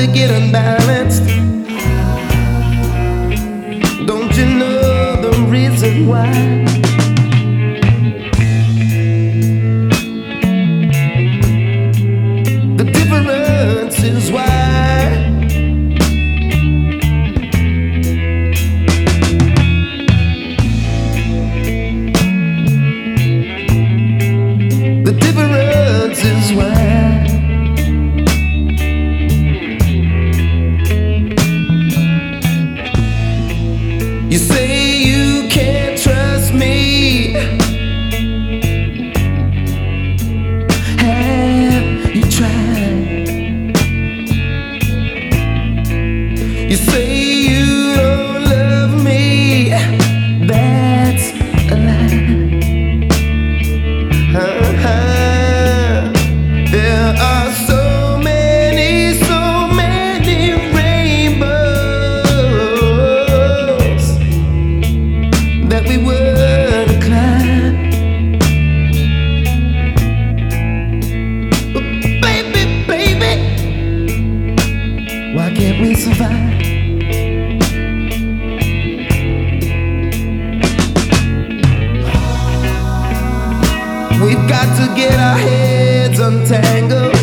to get unbalanced. Don't you know the reason why? The difference is why. The difference is why. You say you can't trust me. Have you tried? You say you don't love me. That's a lie. There are so many rainbows that we were to climb. But baby, why can't we survive? We've got to get our heads untangled.